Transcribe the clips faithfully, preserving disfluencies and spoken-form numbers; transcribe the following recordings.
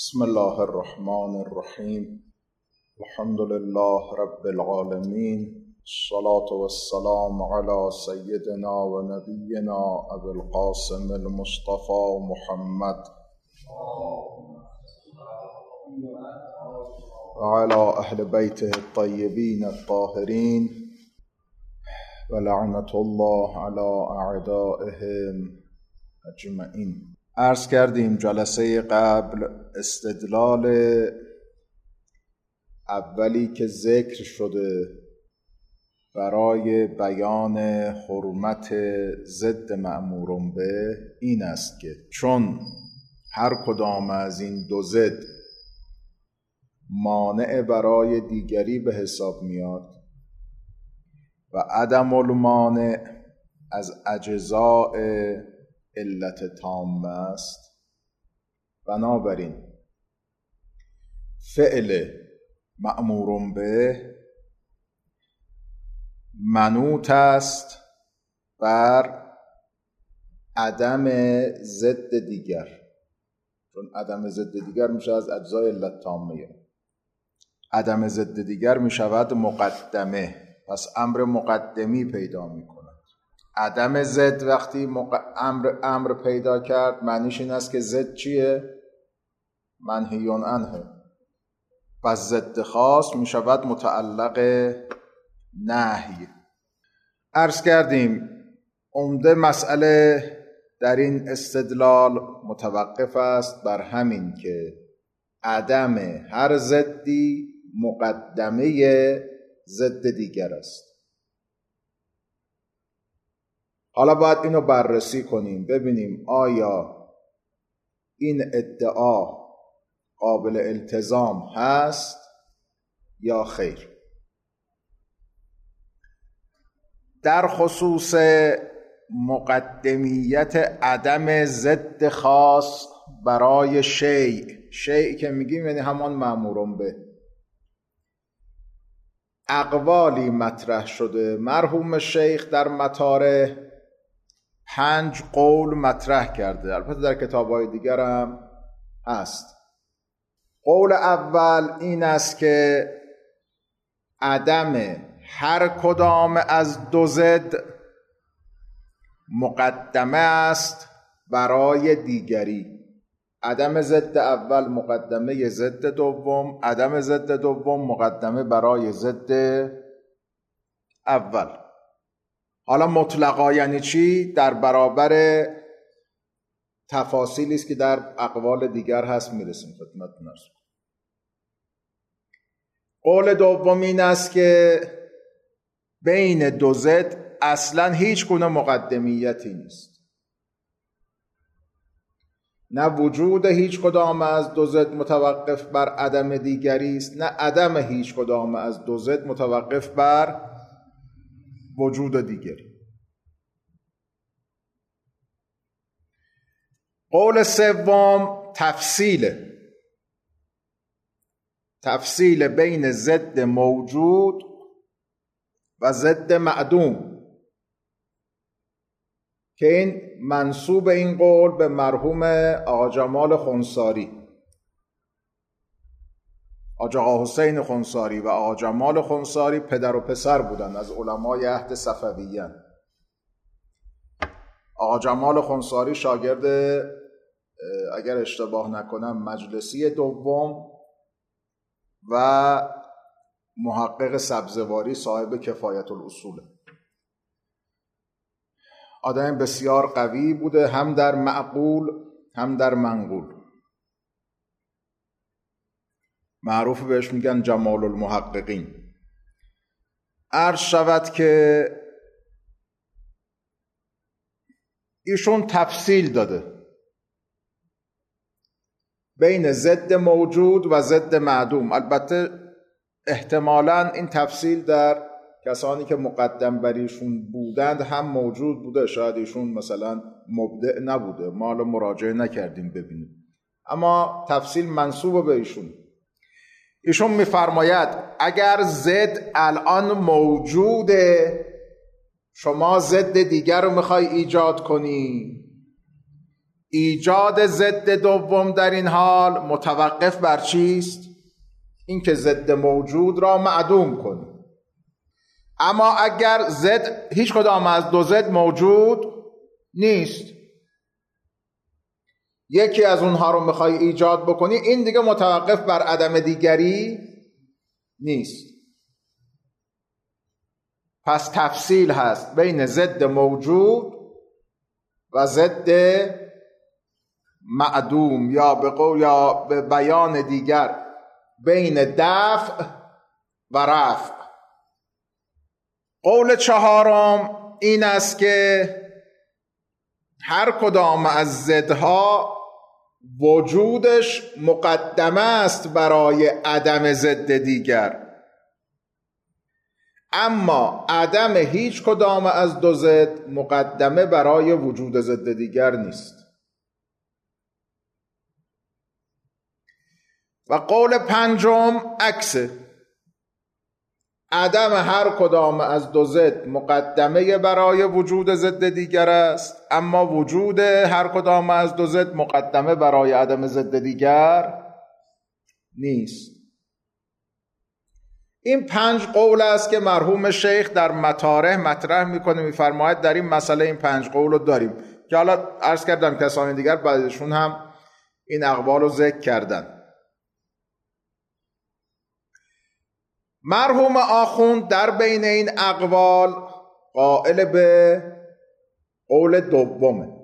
بسم الله الرحمن الرحیم. الحمد لله رب العالمین. الصلاة والسلام على سیدنا و نبینا ابی القاسم المصطفى محمد و على اهل بیته الطیبین الطاهرین و لعنت الله على اعدائهم اجمعین. عرض کردیم جلسه قبل استدلال اولی که ذکر شده برای بیان حرمت ضد مأمور به این است که چون هر کدام از این دو ضد مانع برای دیگری به حساب میاد و عدم المانع از اجزاء علت تامه است، بنابراین فعل مأمور به منوط است بر عدم ضد دیگر، چون عدم ضد دیگر میشه از اجزای علت تامه، عدم ضد دیگر میشود مقدمه، پس امر مقدمی پیدا میکنه. عدم ضد وقتی مق... امر امر پیدا کرد معنیش این است که ضد چیه؟ منهی عنه. پس ضد خاص می شود متعلق نهی. عرض کردیم عمده مسئله در این استدلال متوقف است بر همین که عدم هر ضدی مقدمه ضد دیگر است. حالا باید اینو بررسی کنیم ببینیم آیا این ادعا قابل التزام هست یا خیر. در خصوص مقدمیت عدم ضد خاص برای شیء، شیء که میگیم یعنی همان مأمور به، اقوالی مطرح شده. مرحوم شیخ در مطارح پنج قول مطرح کرده، البته در کتاب‌های دیگر هم هست. قول اول این است که عدم هر کدام از دو ضد مقدمه است برای دیگری. عدم ضد اول مقدمه ضد دوم، عدم ضد دوم مقدمه برای ضد اول. حالا مطلقا یعنی چی؟ در برابر تفاصیلی است که در اقوال دیگر هست میرسیم خدمتتون. قول دوم این است که بین دو ضد اصلا هیچ گونه مقدمیتی نیست، نه وجود هیچ کدام از دو ضد متوقف بر عدم دیگری است، نه عدم هیچ کدام از دو ضد متوقف بر وجود دیگری. قول سوم تفصیل تفصیل بین ضد موجود و ضد معدوم که این منسوب این قول به مرحوم آقا جمال خنثاری. آقا حسین خنثاری و آقا جمال خنثاری پدر و پسر بودند، از علمای عهد صفویه‌اند. آقا جمال خنثاری شاگرد اگر اشتباه نکنم مجلسی دوم و محقق سبزواری صاحب کفایت الاصول. آدم بسیار قوی بوده، هم در معقول هم در منقول. معروف بهش میگن جمال المحققین. عرض شود که ایشون تفصیل داده بین ضد موجود و ضد معدوم. البته احتمالاً این تفصیل در کسانی که مقدم بر ایشون بودند هم موجود بوده، شاید ایشون مثلا مبدع نبوده، ما حالا مراجعه نکردیم ببینیم، اما تفصیل منسوب به ایشون. ایشون میفرماید اگر ضد الان موجوده، شما ضد دیگر رو میخوای ایجاد کنی، ایجاد ضد دوم در این حال متوقف بر چیست؟ اینکه ضد موجود را معدوم کنیم. اما اگر ضد هیچ کدام از دو ضد موجود نیست، یکی از اونها رو میخوای ایجاد بکنی، این دیگه متوقف بر عدم دیگری نیست. پس تفصیل هست بین ضد موجود و ضد معدوم، یا به قول یا به بیان دیگر بین دفع و رفع. قول چهارم این است که هر کدام از ضدها وجودش مقدمه است برای عدم ضد دیگر، اما عدم هیچ کدام از دو ضد مقدمه برای وجود ضد دیگر نیست. و قول پنجم عکسه، عدم هر کدام از دو ضد مقدمه برای وجود ضد دیگر است، اما وجود هر کدام از دو ضد مقدمه برای عدم ضد دیگر نیست. این پنج قول است که مرحوم شیخ در مطارح مطرح میکنه، میفرماید در این مسئله این پنج قول رو داریم که حالا عرض کردم کسان دیگر بعدشون هم این اقوال رو ذکر کردن. مرحوم آخوند در بین این اقوال قائل به قول دومه،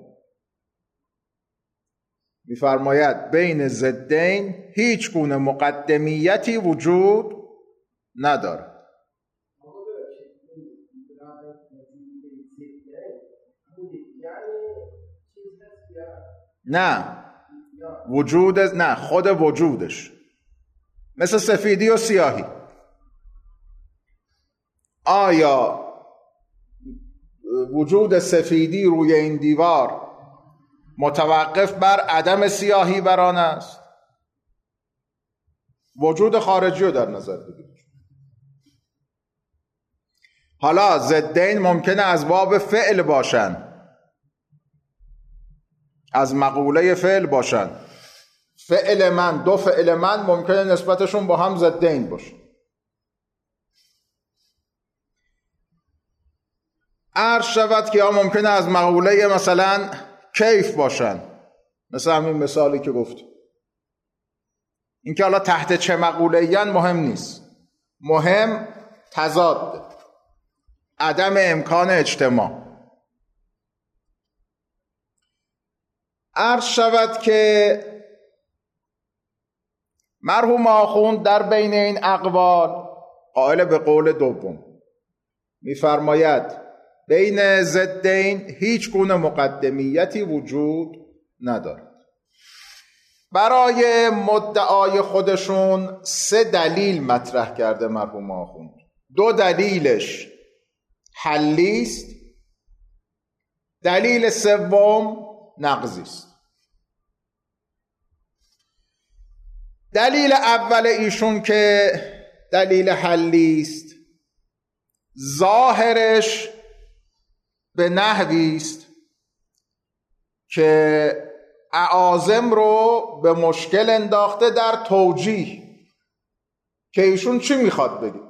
میفرماید بین ضدین هیچ گونه مقدمیتی وجود نداره. نه وجود، نه خود وجودش، مثل سفیدی و سیاهی. آیا وجود سفیدی روی این دیوار متوقف بر عدم سیاهی بر آن است؟ وجود خارجی رو در نظر بگیرید. حالا ضدین ممکنه از باب فعل باشن، از مقوله فعل باشن. فعل من، دو فعل من ممکنه نسبتشون با هم ضدین باشه. عرض شود که یا ممکنه از مقوله مثلا کیف باشن، مثل همین مثالی که گفت. این که حالا تحت چه مقوله‌این مهم نیست، مهم تضاد، عدم امکان اجتماع. عرض شود که مرحوم آخوند در بین این اقوال قائل به قول دوم، می‌فرماید بین ضدین هیچ گونه مقدمیتی وجود ندارد. برای مدعای خودشون سه دلیل مطرح کرده مرحوم آخوند. دو دلیلش حلی است، دلیل سوم نقضی است. دلیل اول ایشون که دلیل حلی است، ظاهرش به نحوی است که اعاظم رو به مشکل انداخته در توجیه که ایشون چی میخواد بگه.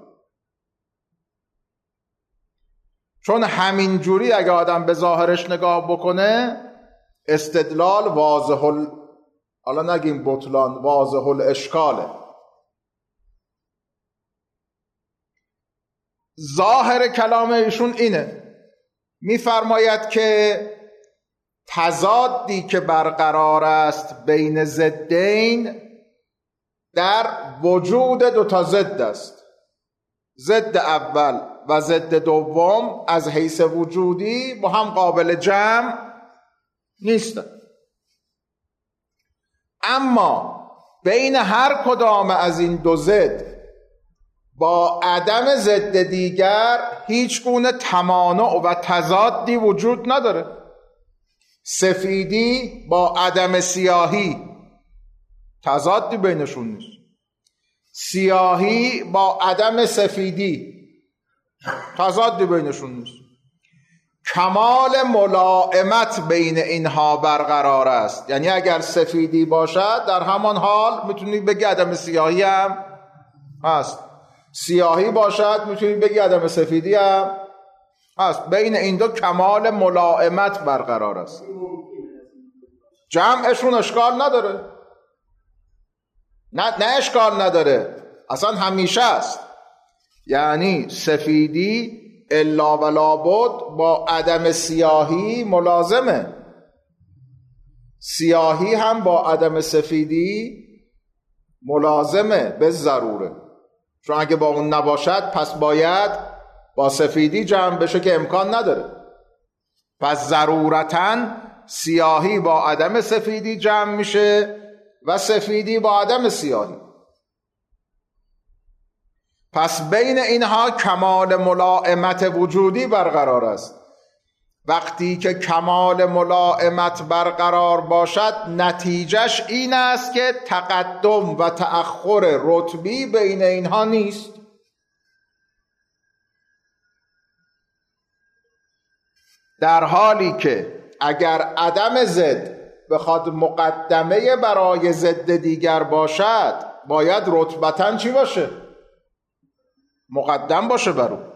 چون همین جوری اگه آدم به ظاهرش نگاه بکنه استدلال واضح ال... حالا نگیم بطلان، واضح الاشکاله. ظاهر کلام ایشون اینه، میفرماید که تضادی که برقرار است بین ضدین در وجود دو تا ضد است. ضد اول و ضد دوم از حیث وجودی با هم قابل جمع نیستن، اما بین هر کدام از این دو ضد با عدم ضد دیگر هیچ گونه تمانع و تضادی وجود نداره. سفیدی با عدم سیاهی تضادی بینشون نیست، سیاهی با عدم سفیدی تضادی بینشون نیست. کمال ملائمت بین اینها برقرار است. یعنی اگر سفیدی باشد در همان حال میتونید بگی عدم سیاهی هم هست، سیاهی باشد میتونید بگی عدم سفیدی هم هست. بین این دو کمال ملائمت برقرار است. جمعشون اشکال نداره، نه نه اشکال نداره، اصلا همیشه است. یعنی سفیدی الا و لابد با عدم سیاهی ملازمه، سیاهی هم با عدم سفیدی ملازمه به ضروره، چون اگه با اون نباشد پس باید با سفیدی جمع بشه که امکان نداره. پس ضرورتاً سیاهی با عدم سفیدی جمع میشه و سفیدی با عدم سیاهی. پس بین اینها کمال ملائمت وجودی برقرار است. وقتی که کمال ملائمت برقرار باشد نتیجهش این است که تقدم و تأخر رتبی بین اینها نیست. در حالی که اگر عدم ضد بخواد مقدمه برای ضد دیگر باشد باید رتبتاً چی باشه؟ مقدم باشه بر او.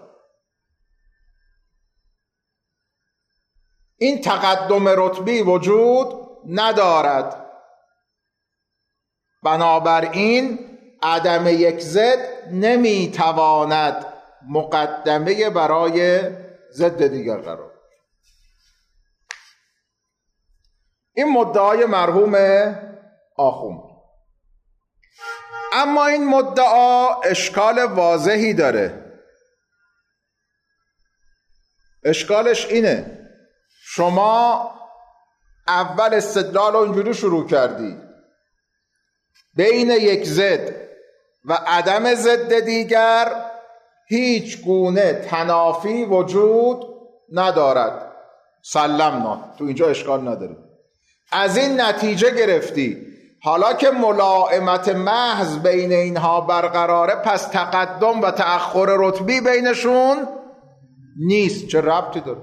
این تقدم رتبی وجود ندارد، بنابراین عدم یک ضد نمیتواند مقدمه برای ضد دیگر قرار. این مدعای مرحوم آخوند. اما این مدعا اشکال واضحی داره. اشکالش اینه شما اول استدلال رو اینجوری شروع کردی بین یک ضد و عدم ضد دیگر هیچ گونه تنافی وجود ندارد، سلمنا، تو اینجا اشکال نداره. از این نتیجه گرفتی حالا که ملائمت محض بین اینها برقراره پس تقدم و تأخر رتبی بینشون نیست. چه ربطی داره؟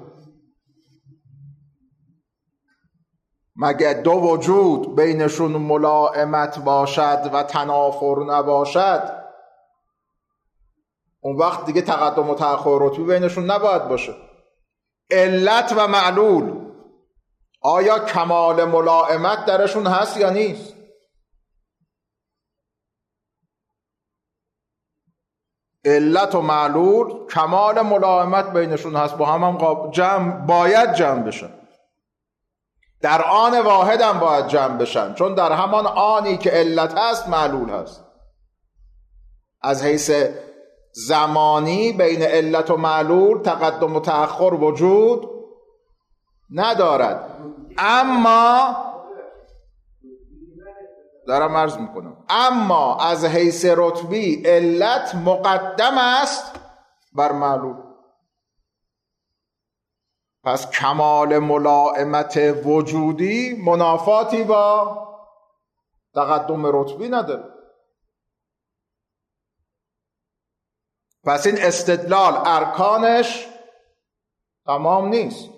مگه دو وجود بینشون ملائمت باشد و تنافر نباشد اون وقت دیگه تقدم و تأخر رتبی بینشون نباید باشه. علت و معلول آیا کمال ملائمت درشون هست یا نیست؟ علت و معلول کمال ملائمت بینشون هست، با هم هم جمع باید جمع بشن، در آن واحد هم باید جمع بشن، چون در همان آنی که علت هست معلول هست. از حیث زمانی بین علت و معلول تقدم و تأخر وجود ندارد. اما دارم عرض میکنم اما از حیث رتبی علت مقدم است بر معلول. پس کمال ملائمت وجودی منافاتی با تقدم رتبی نداره. پس این استدلال ارکانش تمام نیست.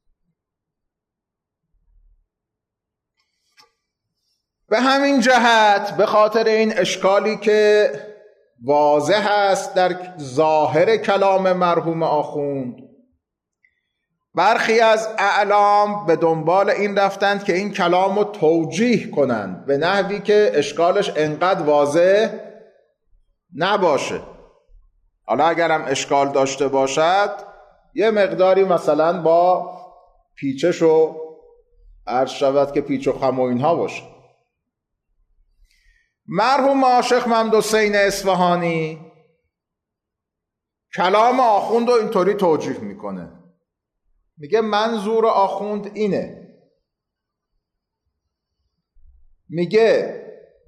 به همین جهت به خاطر این اشکالی که واضح است در ظاهر کلام مرحوم آخوند، برخی از اعلام به دنبال این رفتند که این کلام رو توجیه کنند به نحوی که اشکالش انقدر واضح نباشه. حالا اگرم اشکال داشته باشد یه مقداری مثلا با پیچش و عرض شود که پیچ و خم و اینها باشه. مرحوم عاشق ممدحسین اصفهانی کلام آخوند رو اینطوری توجیه میکنه، میگه منظور آخوند اینه، میگه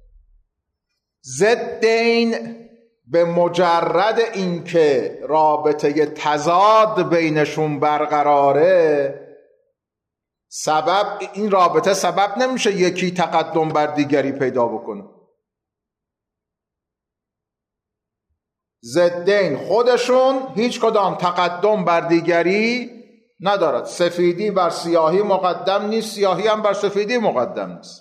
ضدین به مجرد اینکه رابطه تضاد بینشون برقراره سبب این رابطه سبب نمیشه یکی تقدم بر دیگری پیدا بکنه. ضدین خودشون هیچ کدام تقدم بر دیگری ندارد. سفیدی بر سیاهی مقدم نیست، سیاهی هم بر سفیدی مقدم نیست.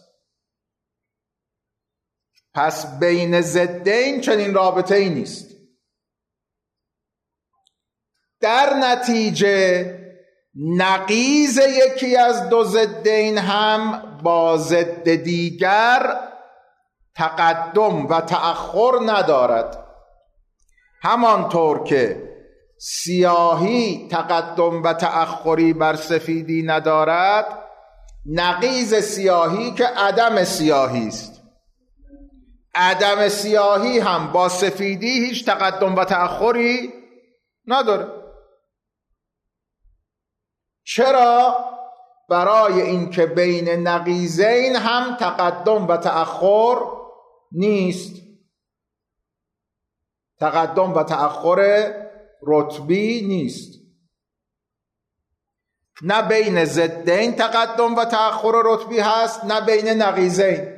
پس بین ضدین چنین رابطه ای نیست. در نتیجه نقیض یکی از دو ضدین هم با ضد دیگر تقدم و تأخر ندارد. همانطور که سیاهی تقدم و تأخری بر سفیدی ندارد، نقیض سیاهی که عدم سیاهی است، عدم سیاهی هم با سفیدی هیچ تقدم و تأخری نداره. چرا؟ برای اینکه بین نقیضین هم تقدم و تأخر نیست. تقدم و تأخر رتبی نیست. نه بین ضدین تقدم و تأخر رتبی هست، نه بین نقیضین.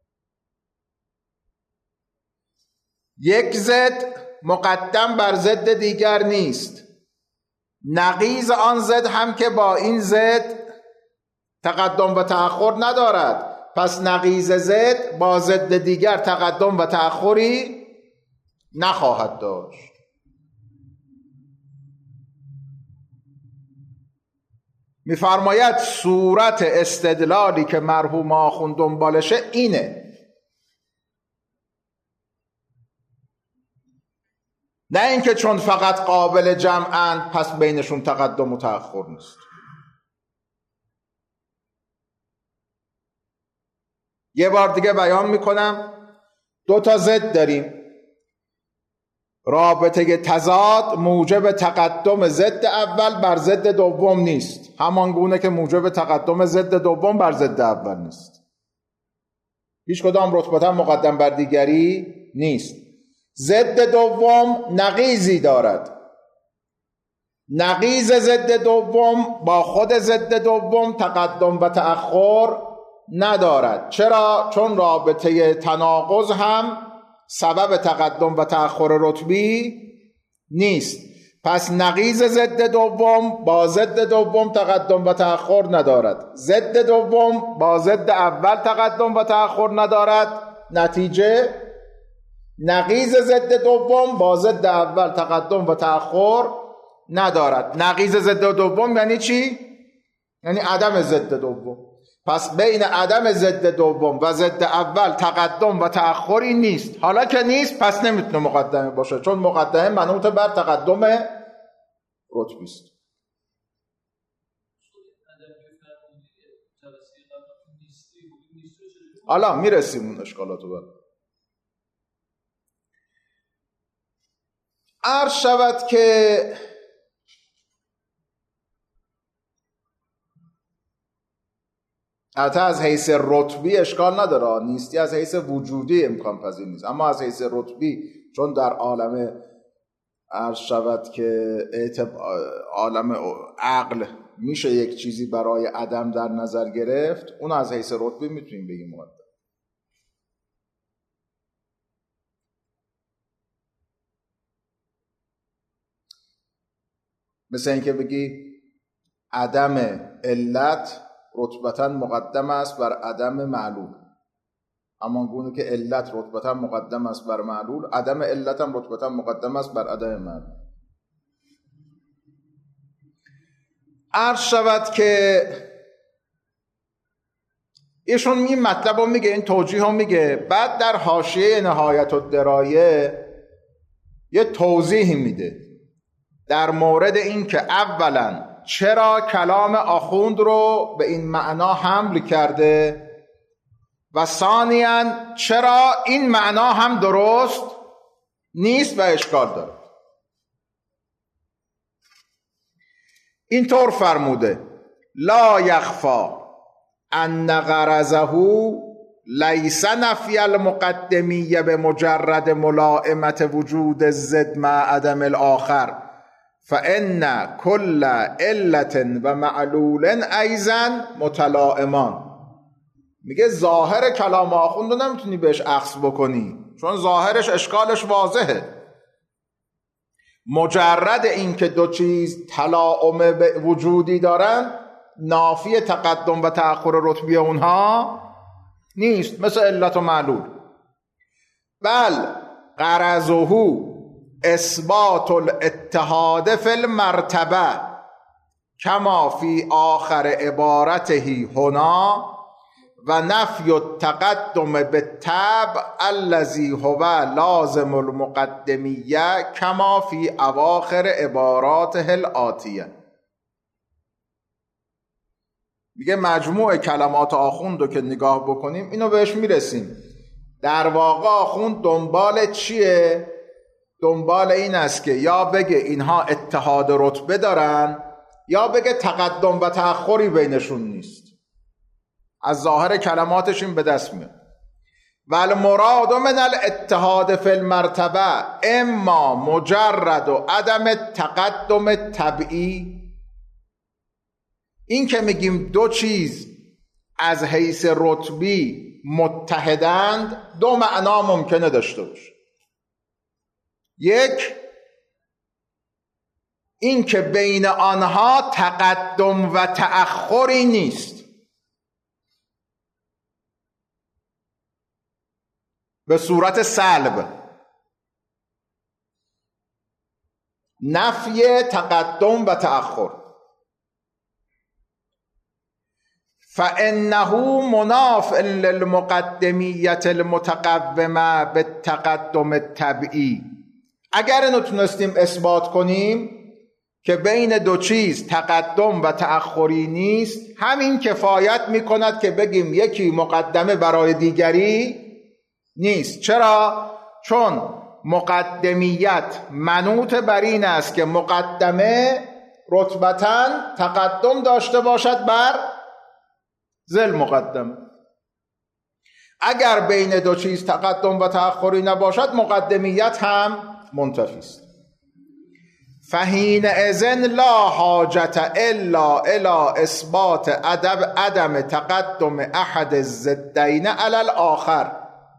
یک ضد مقدم بر ضد دیگر نیست، نقیض آن ضد هم که با این ضد تقدم و تأخر ندارد. پس نقیض ضد با ضد دیگر تقدم و تأخری نخواهد داشت. می‌فرماید صورت استدلالی که مرحوم آخوند دنبالشه اینه، نه اینکه چون فقط قابل جمعند پس بینشون تقدم و تأخر نیست. یه بار دیگه بیان میکنم، دو تا ضد داریم، رابطه تضاد موجب تقدم ضد اول بر ضد دوم نیست، همان گونه که موجب تقدم ضد دوم بر ضد اول نیست. هیچ کدام رتبتا مقدم بر دیگری نیست. ضد دوم نقیضی دارد، نقیض ضد دوم با خود ضد دوم تقدم و تأخر ندارد. چرا؟ چون رابطه تناقض هم سبب تقدم و تأخر رتبی نیست. پس نقیض ضد دوم با ضد دوم تقدم و تأخر ندارد، ضد دوم با ضد اول تقدم و تأخر ندارد. نتیجه نقیض ضد دوم با ضد اول تقدم و تأخر ندارد. نقیض ضد دوم یعنی چی؟ یعنی عدم ضد دوم. پس بین عدم ضد دوم و ضد اول تقدم و تأخری نیست. حالا که نیست پس نمیتونه مقدمه باشه، چون مقدمه منوط بر تقدم رتبی است. حالا میرسیم اون اشکالاتو بر. عرض شود که حتی از حیث رتبی اشکال نداره، نیستی از حیث وجودی امکان پذیر نیست، اما از حیث رتبی چون در عالم عرض شود که عالم عقل میشه یک چیزی برای عدم در نظر گرفت، اون از حیث رتبی میتونیم بگیم مقدم. مثل اینکه بگی عدم علت رتبتا مقدم است بر عدم معلول، اما گونه که علت رتبتا مقدم است بر معلول، عدم علت هم رتبتا مقدم است بر عدم معلول. عرض شود که ایشون این مطلب رو میگه، این توجیه رو میگه، بعد در حاشیه نهایت الدرایه یه توضیح میده در مورد این که اولا چرا کلام آخوند رو به این معنا حمل کرده و ثانیاً چرا این معنا هم درست نیست و اشکال داره. اینطور فرموده: لا یخفا ان غرضه لیس نفی المقدمیه به مجرد ملائمت وجود الضد مع عدم الاخر، فان کل علت و معلول ایضا متلائمان. میگه ظاهر کلام آخوند رو نمیتونی بهش اخذ بکنی، چون ظاهرش اشکالش واضحه. مجرد این که دو چیز تلاعم وجودی دارن نافی تقدم و تأخر رتبی اونها نیست، مثل علت و معلول. بل غرضه اثبات الاتحاد فی المرتبه کما فی آخر عبارته هنا و نفی التقدم بالطبع الذی هو لازم المقدمیه کما فی اواخر عباراته الآتیه. میگه مجموع کلمات آخوند رو که نگاه بکنیم اینو بهش میرسیم. در واقع آخوند دنبال چیه؟ دنبال این است که یا بگه اینها اتحاد رتبه دارن یا بگه تقدم و تأخری بینشون نیست. از ظاهر کلماتش این به دست میاد. والمراد من الاتحاد فی المرتبه اما مجرد و عدم تقدم طبعی. این که میگیم دو چیز از حیث رتبی متحدند دو معنا ممکنه داشته باشه. یک، این که بین آنها تقدم و تأخری نیست، به صورت سلب، نفی تقدم و تأخر. فإنه مناف للمقدمیت المتقومه بالتقدم الطبعی. اگر اینو تونستیم اثبات کنیم که بین دو چیز تقدم و تأخری نیست، همین کفایت میکند که بگیم یکی مقدمه برای دیگری نیست. چرا؟ چون مقدمیت منوط بر این است که مقدمه رتبتاً تقدم داشته باشد بر ذل مقدم. اگر بین دو چیز تقدم و تأخری نباشد مقدمیت هم منتفی است. فحینئذ لا حاجت الا الی اثبات عدم عدم تقدم احد الضدین علی الاخر.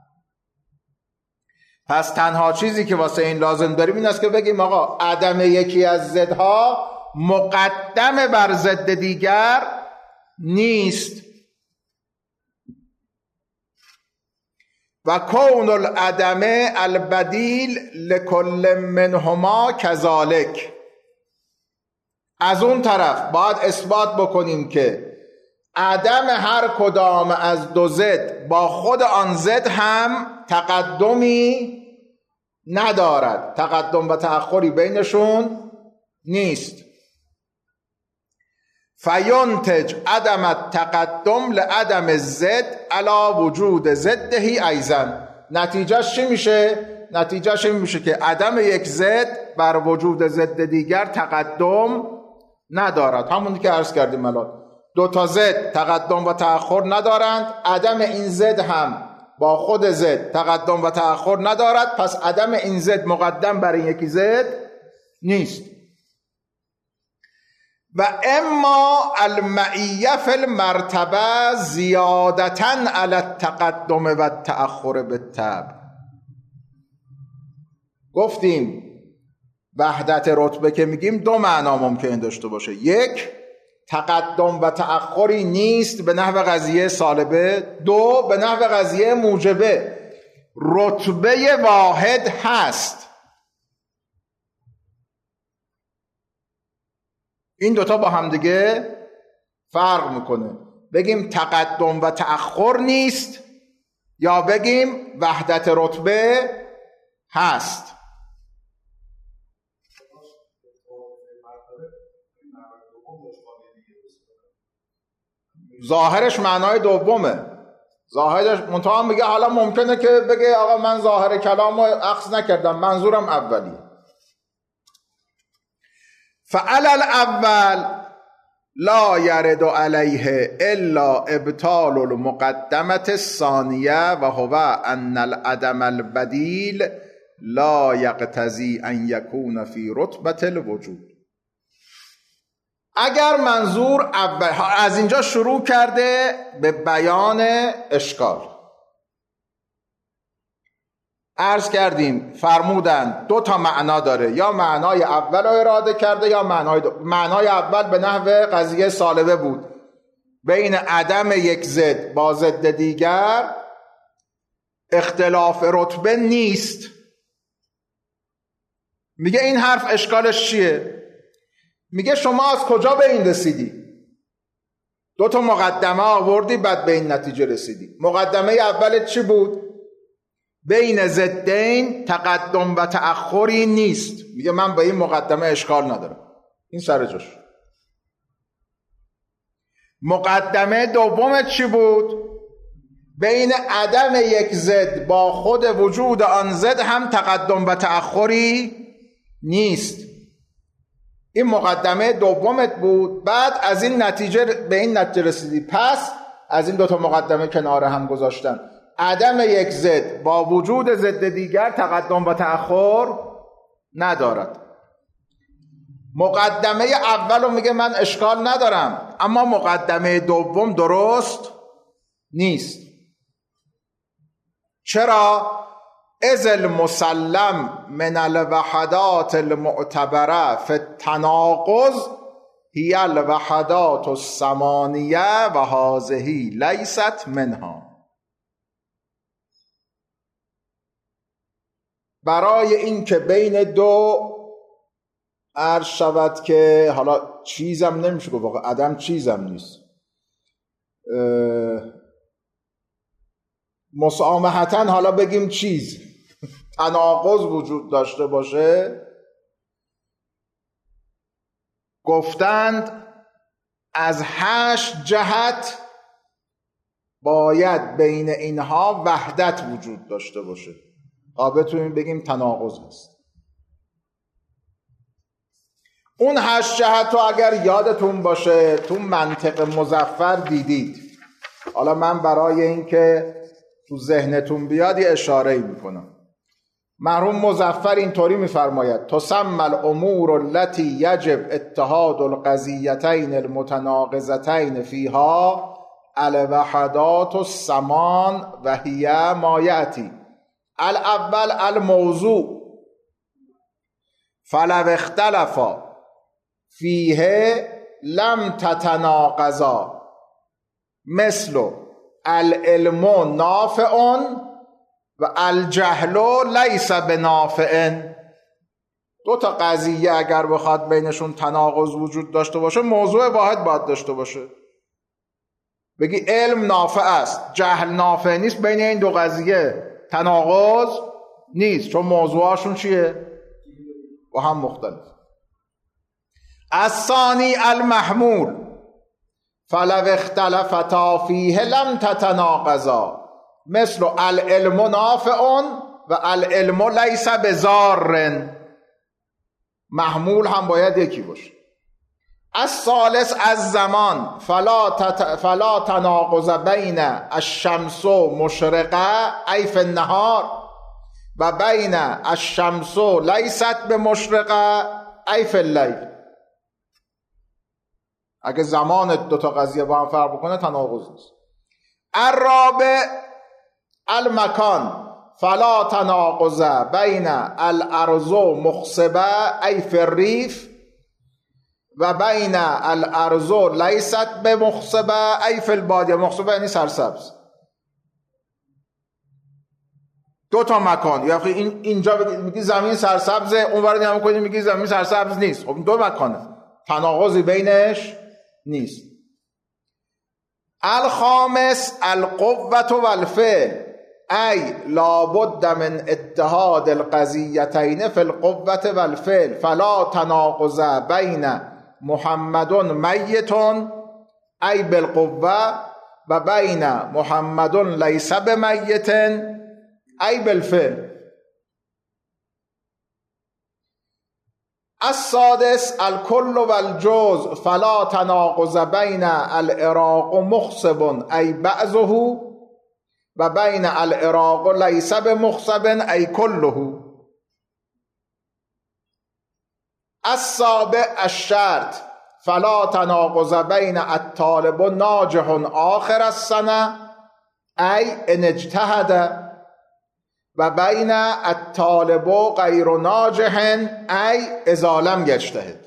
پس تنها چیزی که واسه این لازم داریم این است که بگیم آقا عدم یکی از ضدها مقدم بر ضد دیگر نیست. و کون العدم البدیل لکل منهما کذالک. از اون طرف باید اثبات بکنیم که عدم هر کدام از دو ضد با خود آن ضد هم تقدمی ندارد، تقدم و تأخری بینشون نیست. فینتج عدم التقدم لعدم الضد علی وجود ضده ایضا. نتیجهش چی میشه؟ نتیجهش این میشه که عدم یک ضد بر وجود ضد دیگر تقدم ندارد. همونی که عرض کردیم الان دو تا ضد تقدم و تأخر ندارند، عدم این ضد هم با خود ضد تقدم و تأخر ندارد، پس عدم این ضد مقدم بر این یکی ضد نیست. و اما المعیه فی المرتبه زیادتاً علی التقدم و التأخر بالطبع. گفتیم وحدت رتبه که میگیم دو معنا ممکن داشته باشه. یک، تقدم و تأخری نیست به نحو قضیه سالبه. دو، به نحو قضیه موجبه، رتبه واحد هست. این دوتا با هم دیگه فرق میکنه. بگیم تقدم و تأخر نیست یا بگیم وحدت رتبه هست. ظاهرش معنای دومه. ظاهرش منتها میگه حالا ممکنه که بگه آقا من ظاهر کلامو اخذ نکردم، منظورم اولی. فعل الاول لا يرد علیه الا ابطال المقدمه الثانیه و هو ان العدم البدیل لا یقتضی ان یکون فی رتبه الوجود. اگر منظور اول، از اینجا شروع کرده به بیان اشکال. عرض کردیم فرمودن دو تا معنا داره، یا معنای اول رو اراده کرده یا معنای دو. معنای اول به نحو قضیه سالبه بود، بین عدم یک ضد با ضد دیگر اختلاف رتبه نیست. میگه این حرف اشکالش چیه؟ میگه شما از کجا به این رسیدی؟ دو تا مقدمه آوردی بعد به این نتیجه رسیدی. مقدمه اولت چی بود؟ بین ضدین تقدم و تأخری نیست. میگه من به این مقدمه اشکال ندارم، این سر جاش. مقدمه دومت چی بود؟ بین عدم یک ضد با خود وجود آن ضد هم تقدم و تأخری نیست. این مقدمه دومت بود. بعد از این نتیجه به این نتیجه رسیدی. پس از این دوتا مقدمه کنار هم گذاشتن. عدم یک ضد با وجود ضد دیگر تقدم و تأخر ندارد. مقدمه اولو میگه من اشکال ندارم، اما مقدمه دوم درست نیست. چرا؟ اذ المسلم من الوحدات المعتبره فی التناقض هی الوحدات الثمانیه و هذه لیست منها. برای این که بین دو عرض شود که حالا چیزم نمیشه گفت، واقعا عدم چیزم نیست، مسامحتاً حالا بگیم چیز، تناقض وجود داشته باشه، گفتند از هشت جهت باید بین اینها وحدت وجود داشته باشه تا بتونیم بگیم تناقض است. اون هشت جهت رو اگر یادتون باشه تو منطق مظفر دیدید. حالا من برای اینکه تو ذهنتون بیاد یه اشاره میکنم. مرحوم مظفر اینطوری میفرماید: تسمى الامور التي یجب اتحاد القضیتین المتناقضتین فیها الوحدات الثمان و هی ما یأتی. الاول الموضوع فلو اختلفا فیه لم تتناقضا مثل العلم نافع و الجهل لیس بنافع. دو تا قضیه اگر بخواد بینشون تناقض وجود داشته باشه موضوع واحد باید داشته باشه. بگی علم نافع است، جهل نافع نیست، بین این دو قضیه تناقض نیست، چون موضوعاشون چیه؟ با هم مختلف. الثانی المحمول فلو اختلفتا فیه لم تتناقضا مثل العلم نافع و العلم لیس بضار. محمول هم باید یکی باشه. الثالث الزمان فلا, تت... فلا تناقض بین الشمس مشرقه ای فی النهار و بین الشمس لیست بمشرقه ای فی اللیل. اگه زمان دوتا قضیه با هم فرق بکنه تناقض نیست. الرابع المکان فلا تناقض بین الارض مخصبه ای فی الریف و بین الارض لیست بمخصبه ای فی البادیه. مخصبه یعنی سرسبز. دو تا مکان، یا این اینجا میگی زمین سرسبزه، اونور نگاه می‌کنی میگی زمین سرسبز نیست. خب این دو مکانه، تناقضی بینش نیست. الخامس القوة والفعل ای لابد من اتحاد القضیتین فی القوة والفعل فلا تناقض بین محمد میت ای بالقوة و بین محمد لیس بمیت ای بالفعل. السادس الکل والجزء فلا تناقض بین العراق مخصب ای بعضه و بین العراق لیس بمخصب ای کله. السابع الشرط فلا تناقض بین الطالب ناجح آخر السنه ای ان اجتهد و بین الطالب و غیر ناجح ای اذا لم یجتهد.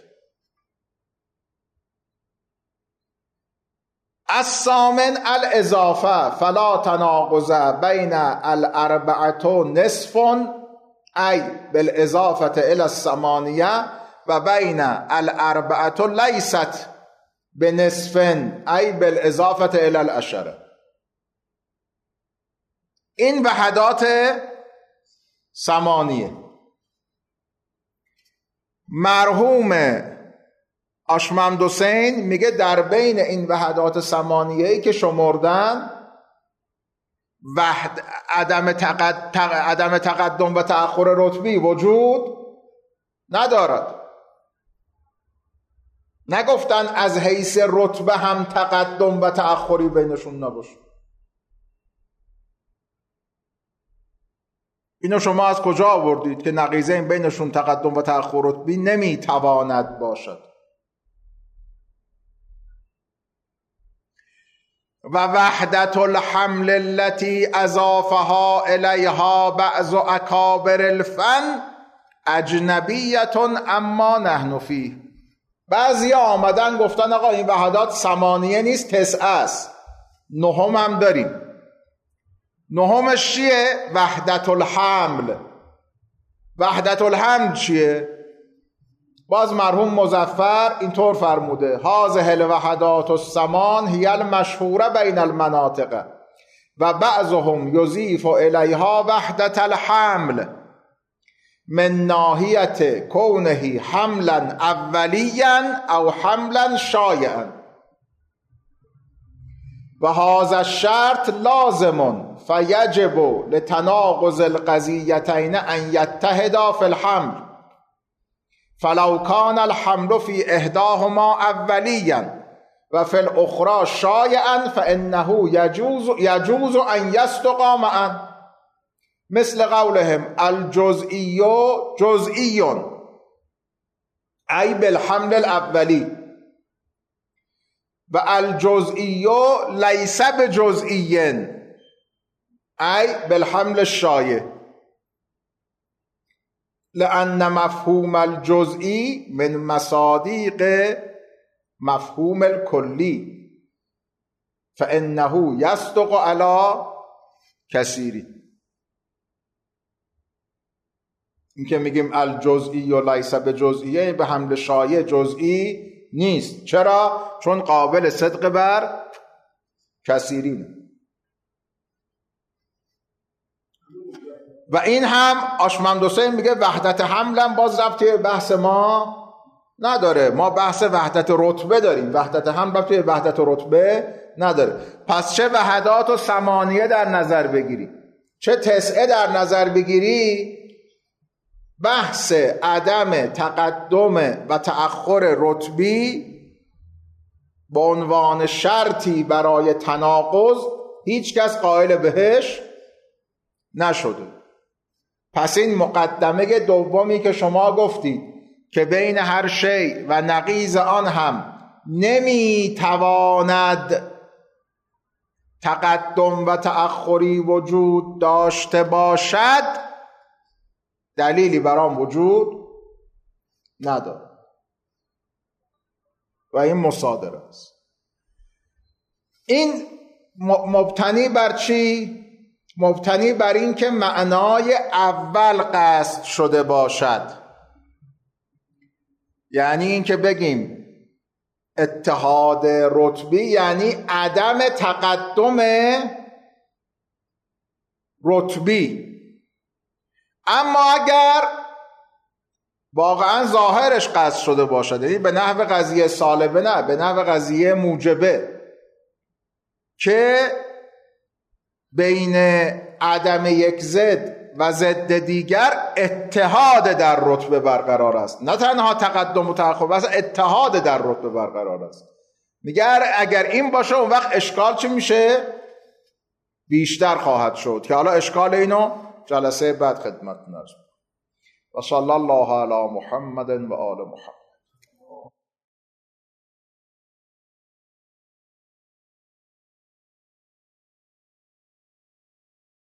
الثامن الاضافه فلا تناقض بین الاربعه نصف ای بالاضافه الى الثمانیه و بین الاربعه لیست بنصف ای بالاضافه الى العشره. این وحدات ثمانیه. مرحوم آشممدحسین میگه در بین این وحدات ثمانیه‌ای که شمردن وحد عدم تقد... تق... عدم تقدم و تأخر رتبی وجود ندارد. نگفتن از حیث رتبه هم تقدم و تأخری بینشون نباشه. اینو شما از کجا آوردید که نقیضه این بینشون تقدم و تأخر رتبی نمیتواند باشد؟ و وحدت الحمل التي اضافها الیها بعض اکابر الفن اجنبیت اما نحن فیه. بعضی آمدن گفتن آقا این وحدات ثمانیه نیست، تسعه است، نهم هم داریم. نهمش چیه؟ وحدت الحمل. وحدت الحمل چیه؟ باز مرحوم مظفر اینطور فرموده: هذه الوحدات الثمان هی المشهوره بین المناطق و بعضهم یضیف الیها وحدت الحمل من ناحیت کونه حملا اولیا او حملا شایعا و هذا الشرط لازم فیجب لتناقض القضیتین ان یتحدا فی الحمل فلو کان الحمل فی احداهما اولیا و فی الاخرى شایعا فانه یجوز یجوز ان یصدقا معا مثل قولهم الجزئی جزئی ای بالحمل الاولی و الجزئی لیس بجزئی ای بالحمل الشایع، لأن مفهوم الجزئی من مصادیق مفهوم الکلی فانه یصدق علی کثیری. این که میگیم الجزئی و لیس بجزئی به حمل شایع جزئی نیست. چرا؟ چون قابل صدق بر کثیرین. و این هم آشممدحسین میگه وحدت حمل باز ربطی به بحث ما نداره. ما بحث وحدت رتبه داریم، وحدت حمل ربطی به وحدت رتبه نداره. پس چه وحدات و ثمانیه در نظر بگیری چه تسعه در نظر بگیری، بحث عدم تقدم و تأخر رتبی به عنوان شرطی برای تناقض هیچ کس قائل بهش نشده. پس این مقدمه دومی که شما گفتید که بین هر شیء و نقیض آن هم نمیتواند تقدم و تأخری وجود داشته باشد، دلیلی برام وجود نداره و این مصادره است. این مبتنی بر چی؟ مبتنی بر این که معنای اول قصد شده باشد. یعنی این که بگیم اتحاد رتبی یعنی عدم تقدم رتبی. اما اگر واقعا ظاهرش قصد شده باشد، یعنی به نحو قضیه سالبه، نه به نحو قضیه موجبه، که بین عدم یک ضد و ضد دیگر اتحاد در رتبه برقرار است، نه تنها تقدم و تأخر، بس اتحاد در رتبه برقرار است. میگه اگر این باشه اون وقت اشکال چی میشه؟ بیشتر خواهد شد که حالا اشکال اینو جلسه بعد خدمتتون عرض می‌کنم. و صلی الله علی محمد و آل محمد.